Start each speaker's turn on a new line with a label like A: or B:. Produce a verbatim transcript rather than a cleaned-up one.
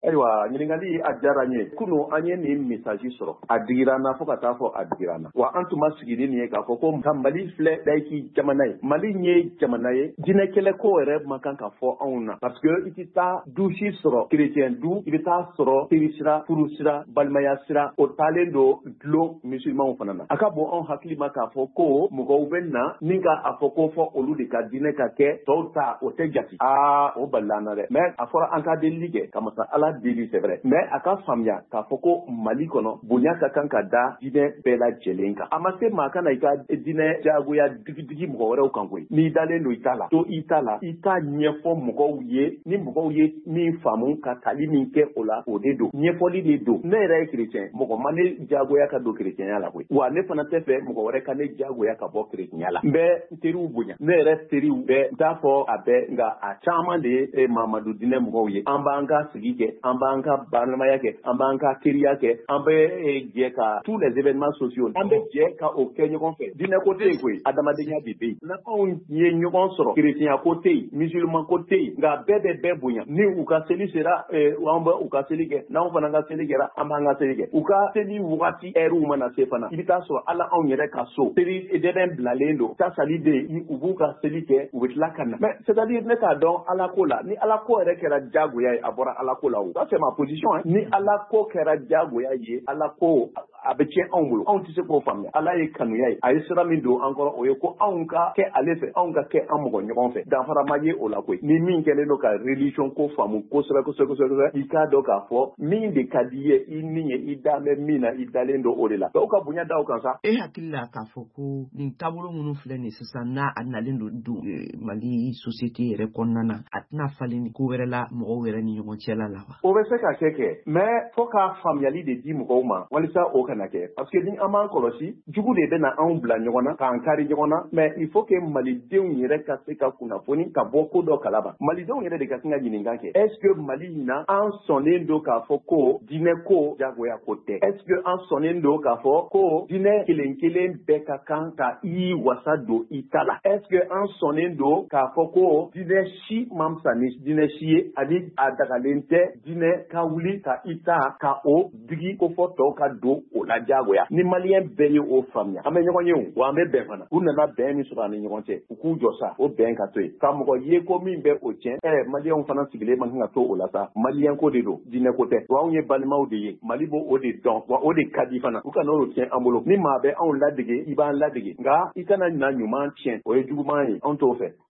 A: ayiwa ɲininkali a diyara n ye kunu an ye nin message sɔrɔ a digira n na fo ka taa fɔ a digira n na wa an tun ma sigi ni nin ye k'a fɔ ko ka Mali filɛ laïque jamana ye Mali ye jamana ye diinɛ kɛlɛ ko yɛrɛ man kan ka fɔ anw na parce que i tɛ taa du si sɔrɔ chrétien du i bɛ taa sɔrɔ teri sira furu sira balimaya sira o taalen don dulon musulmanw fana na a ka bon anw hakili ma k'a fɔ ko mɔgɔw bɛ na ni ka a fɔ ko fɔ olu de ka diinɛ ka kɛ tɔw ta o tɛ jate aa o balila an na dɛ mais a fɔra an ka delili kɛ ka masa Ala deli c'est vrai mais a ka faamuya k'a fɔ ko Mali kɔnɔ bonya ka kan ka da diinɛ bɛɛ lajɛlen kan a ma se maa kana i ka diinɛ jagoya digidigi mɔgɔ wɛrɛw kan koyi n'i dalen don i ta la to i ta la i t'a ɲɛfɔ mɔgɔw ye ni mɔgɔw ye min faamu ka tali min kɛ o la o de don ɲɛfɔli de don ne yɛrɛ ye chrétien mɔgɔ ma ne jagoya ka don chrétienya la koyi wa ne fana tɛ fɛ mɔgɔ wɛrɛ ka ne jagoya ka bɔ chrétienya la n bɛ n teriw bonya ne yɛrɛ teriw bɛɛ n t'a fɔ a bɛɛ nka a caman de ye Mamadu diinɛ mɔgɔw ye an b'an ka sigi kɛ an b'an ka balimaya kɛ an b'an ka teriya kɛ an bɛ jɛ ka tous les événements sociaux an bɛ jɛ ka o kɛ ɲɔgɔn fɛ diinɛ ko tɛ yen koyi adamadenya de bɛ yen na anw ye ɲɔgɔn sɔrɔ chrétien ko tɛ yen musulman ko tɛ yen nka bɛɛ bɛ bɛɛ bonya ni u ka seli sera an bɛ u ka seli kɛ n'anw fana ka seli kɛra an b'an ka seli kɛ u ka seli wagati heure mana se fana i bɛ taa sɔrɔ ala anw yɛrɛ ka so seli dɛbɛn bilalen don ta sali de u b'u ka seli kɛ u bɛ tila ka na mais c'est à dire ne t'a dɔn ala ko la ni ala ko yɛrɛ kɛra jagoya ye a bɔra ala ko la o ça c'est ma position hein ni ala ko kɛra jagoya ye ala ko a bɛ tiɲɛ anw bolo anw tɛ se k'o faamuya ala ye kanuya ye a ye sira min don an kɔrɔ o ye ko anw ka kɛ ale fɛ anw ka kɛ an mɔgɔ ɲɔgɔn fɛ danfara ma ye o la koyi ni min kɛlen don ka religion ko faamu kosɛbɛ kosɛbɛ kosɛbɛ i k'a dɔn k'a fɔ min de ka di ye i ni ye i da bɛ min na i dalen don o de la dɔw ka bonya da o kan sa
B: e hakili la k'a fɔ ko nin taabolo minnu filɛ nin sisan n'a a nalen don don Mali société yɛrɛ kɔnɔna na a tɛna falen ni ko wɛrɛ la mɔgɔw yɛrɛ ni ɲɔgɔn cɛla la wa
A: o bɛ se ka kɛ kɛ mais fo ka faamuyali de di mɔgɔw ma walisa o kana kɛ parce que ni an b'an kɔlɔsi jugu de bɛna anw bila ɲɔgɔn na k'an kari ɲɔgɔn na mais il faut que malidenw yɛrɛ ka se ka kunnafoni ka bɔ ko dɔ kalama malidenw yɛrɛ de ka kan ka ɲininka kɛ est ce que Mali in na an sɔnnen don k'a fɔ ko diinɛ ko jagoya ko tɛ est ce que an sɔnnen don k'a fɔ ko diinɛ kelen kelen bɛɛ ka kan ka i wasa don i ta la est ce que an sɔnnen don k'a fɔ ko diinɛ si ma fisa ni diinɛ si ye ani a dagalen tɛ diinɛ ka wuli ka i ta ka o digi ko fɔ tɔw ka don o la jagoya ni maliyɛn bɛɛ ye o faamuya an bɛ ɲɔgɔn ye o wa an bɛ bɛn fana u nana bɛn min sɔrɔ an ni ɲɔgɔn cɛ u k'u jɔ sa o bɛn ka to yen ka mɔgɔ ye ko min bɛ o tiɲɛ ɛ maliyɛnw fana sigilen man kan ka to o la sa maliyɛn ko de don diinɛ ko tɛ wa anw ye balimaw de ye Mali b'o o de dɔn wa o de ka di fana u kana o tiɲɛ an bolo ni maa bɛ anw ladege i b'an ladege nka i kana na ɲuman tiɲɛ o ye juguman ye anw t'o fɛ